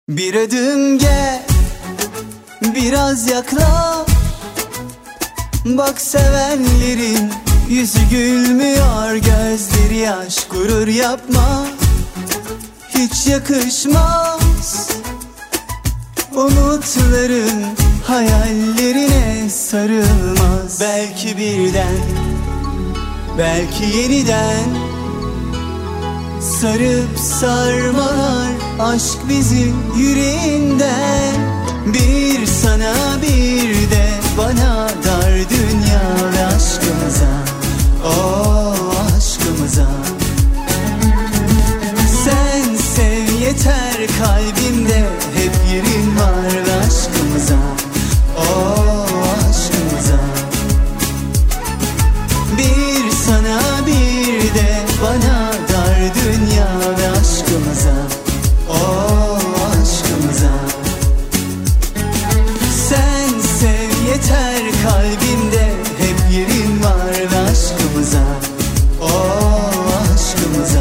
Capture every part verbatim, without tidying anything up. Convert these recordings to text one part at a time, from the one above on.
Bir adım gel, biraz yaklaş. Bak sevenlerin yüzü gülmüyor, gözleri yaş. Gurur yapma, hiç yakışmaz. Umutların hayallerine sarılmaz. Belki birden, belki yeniden sarıp sarmalar aşk bizi yüreğinden. Bir sana bir de bana dar dünya ve aşkımıza, oh aşkımıza. Sen sev yeter, kalbimde hep yerin var ve aşkımıza, oh aşkımıza. Bir sana bir de bana dar dünya ve aşkımıza, oh aşkımıza. Sen sev yeter, kalbimde hep yerin var ve aşkımıza, oh aşkımıza.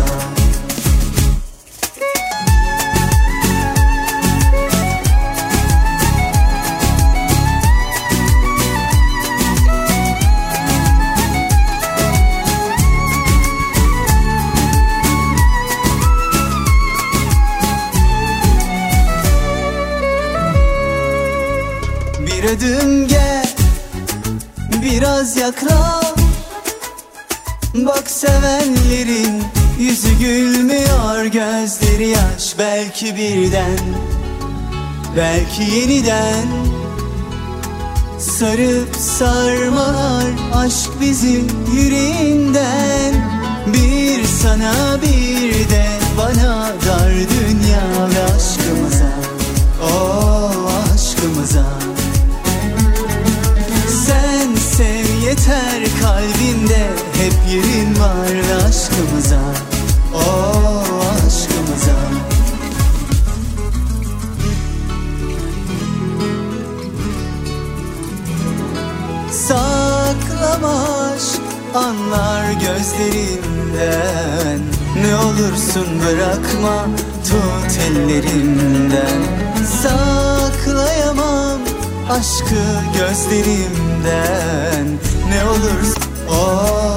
Bir adım gel, biraz yaklaş. Bak sevenlerin yüzü gülmüyor, gözleri yaş. Belki birden, belki yeniden sarıp sarmalar aşk bizi yüreğinden. Bir sana bir de bana dar dünya ve aşkımıza, oh aşkımıza. Sen sev yeter, kalbimde hep yerin var ve aşkımıza, oh aşkımıza. Saklama aşk anlar gözlerinden. Ne olursun bırakma, tut ellerimden. Saklayamam aşkı gözlerimden. Ne olursun oh